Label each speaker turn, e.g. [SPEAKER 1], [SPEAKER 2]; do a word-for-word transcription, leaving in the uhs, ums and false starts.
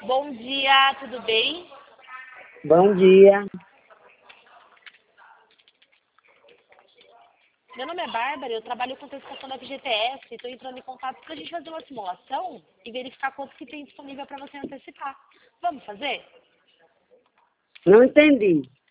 [SPEAKER 1] Bom dia, tudo bem?
[SPEAKER 2] Bom dia.
[SPEAKER 1] Meu nome é Bárbara, eu trabalho com testação da F G T S e estou entrando em contato para a gente fazer uma simulação e verificar quanto que tem disponível para você antecipar. Vamos fazer?
[SPEAKER 2] Não entendi.